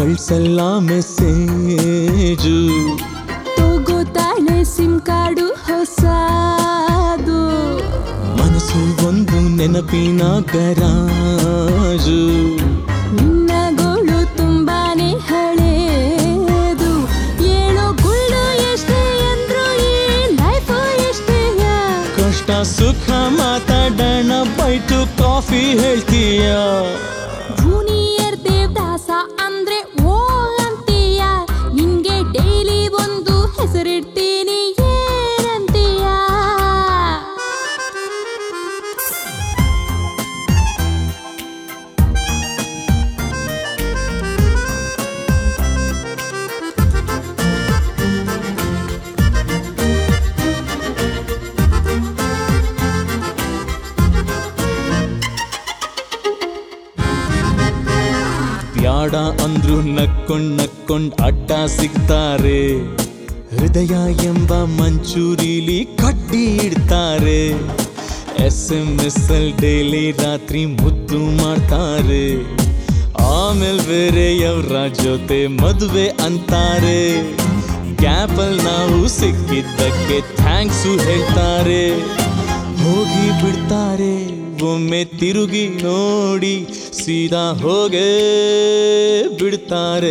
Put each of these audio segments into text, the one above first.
ಕಳ್ಸಲ್ಲ message ತಗೋತಾಳೆ sim card ಹೊಸದು ಮನಸ್ಸು ಒಂದು ನೆನಪಿನ ಗರಾಜು ನಿನ್ನ ಗೋಳು ತುಂಬಾನೇ ಹಳೇದು ಹೇಳೋ ಗುಳ್ಳು ಎಷ್ಟೇ ಅಂದ್ರು ಈ ಲೈಫು ಎಷ್ಟೇಯ ಕಷ್ಟ ಸುಖ ಮಾತಾಡೋಣ ಬೈಟು ಕಾಫಿ ಹೇಳ್ತೀಯ ಜೂನಿಯರ್ ದೇವದಾಸ ಅಂದ್ರೆ ಓ ಅಂತೀಯ ನಿನ್ಗೆ ಡೈಲಿ ಒಂದು ಹೆಸರಿಡ್ತೀನಿ ಏನಂತೀಯ ಬ್ಯಾಡ ಅಂದ್ರು ನಕ್ಕೊಂಡ್ ಅಡ್ಡ ಸಿಗ್ತಾರೆ ಹೃದಯ ಎಂಬ ಮಂಚೂರಿಲಿ ಕಡ್ಡಿ ಇಡ್ತಾರೆ SMS ಡೈಲಿ ರಾತ್ರಿ ಮುದ್ದು ಮಾಡ್ತಾರೆ ಆಮೇಲೆ ಬೇರೆಯವರ ಜೊತೆ ಮದುವೆ ಅಂತಾರೆ ಗ್ಯಾಪಲ್ ನಾವು ಸಿಕ್ಕಿದ್ದಕ್ಕೆ ಥ್ಯಾಂಕ್ಸು ಹೇಳ್ತಾರೆ ಹೋಗಿ ಬಿಡ್ತಾರೆ ಒಮ್ಮೆ ತಿರುಗಿ ನೋಡಿ ಸೀದಾ ಹೋಗೇ ಬಿಡ್ತಾರೆ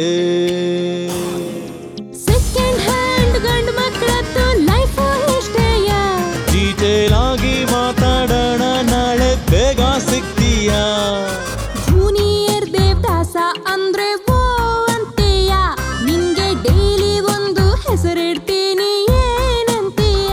ಸೆಕೆಂಡ್ ಹ್ಯಾಂಡ್ ಗಂಡು ಮಕ್ಕಳದ್ದು ಲೈಫು ಎಷ್ಟೇಯ ಡೀಟೇಲ್ ಆಗಿ ಮಾತಾಡೋಣ ನಾಳೆ ಬೇಗ ಸಿಗ್ತೀಯಾ ಜೂನಿಯರ್ ದೇವದಾಸ ಅಂದ್ರೆ ಓ ಅಂತೀಯ ನಿನ್ಗೆ ಡೈಲಿ ಒಂದು ಹೆಸರಿಡ್ತೀನಿ ಏನಂತೀಯ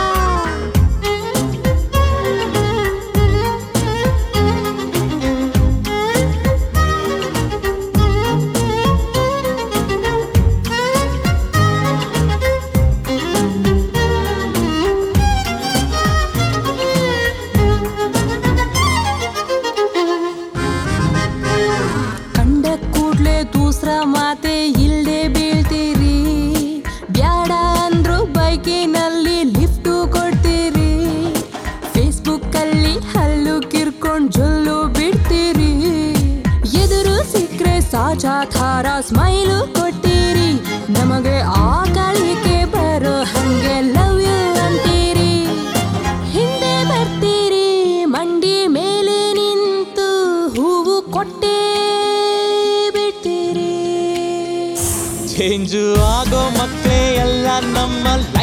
ಕಂಡ ಕೂಡ್ಲೆ ದೂಸ್ರ ಮಾತೆ ಇಲ್ದೆ ಬೀಳ್ತೀರಿ ಬ್ಯಾಡ ಅಂದ್ರು ಬೈಕಿನಲ್ಲಿ ಲಿಫ್ಟು ಕೊಡ್ತೀರಿ ಫೇಸ್ಬುಕ್ ಅಲ್ಲಿ ಹಲ್ಲು ಕಿರ್ಕೊಂಡ್ ಜೊಲ್ಲು ಬಿಡ್ತೀರಿ ಎದುರು ಸಿಕ್ರೆ ಸಾಚಾ ಥಾರ ಸ್ಮೈಲು ಕೊಡ್ತೀರಿ ನಮಗೆ ಆ ಕಾಳಿಕೆ ಬರೋ ಹಂಗೆ ಲವ್ ಯು ಅಂತೀರಿ ಹಿಂದೆ ಬರ್ತೀರಿ ಮಂಡಿ ಮೇಲೆ ನಿಂತು ಹೂವು ಕೊಟ್ಟೆ ಬಿಡ್ತೀರಿ ಚೇಂಜು ಆಗೋ ಮಕ್ಕಳೇ ಎಲ್ಲ ನಮ್ಮ